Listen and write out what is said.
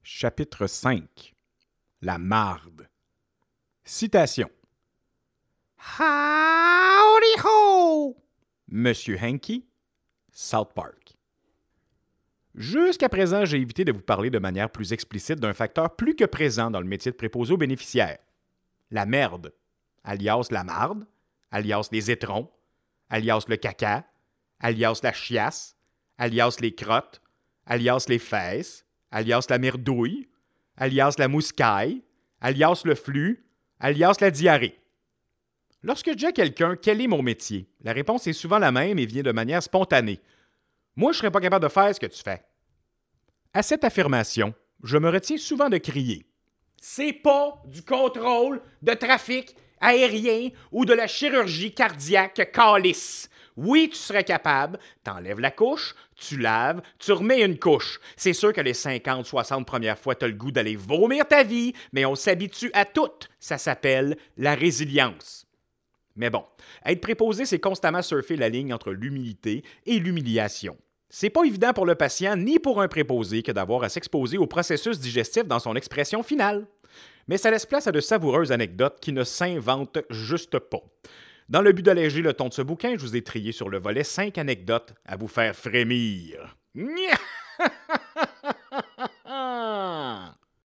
Chapitre 5. La marde. Citation. Howdy ho! Monsieur Hanky, South Park. Jusqu'à présent, j'ai évité de vous parler de manière plus explicite d'un facteur plus que présent dans le métier de préposé aux bénéficiaires. La merde, alias la marde, alias les étrons, alias le caca, alias la chiasse, alias les crottes, alias les fesses, alias la merdouille, alias la mouscaille, alias le flux, alias la diarrhée. Lorsque je dis à quelqu'un « Quel est mon métier ?» la réponse est souvent la même et vient de manière spontanée. « Moi, je ne serais pas capable de faire ce que tu fais. » À cette affirmation, je me retiens souvent de crier. C'est pas du contrôle de trafic aérien ou de la chirurgie cardiaque calice. Oui, tu serais capable, t'enlèves la couche, tu laves, tu remets une couche. C'est sûr que les 50-60 premières fois, t'as le goût d'aller vomir ta vie, mais on s'habitue à tout. Ça s'appelle la résilience. Mais bon, être préposé, c'est constamment surfer la ligne entre l'humilité et l'humiliation. C'est pas évident pour le patient ni pour un préposé que d'avoir à s'exposer au processus digestif dans son expression finale. Mais ça laisse place à de savoureuses anecdotes qui ne s'inventent juste pas. Dans le but d'alléger le ton de ce bouquin, je vous ai trié sur le volet 5 anecdotes à vous faire frémir.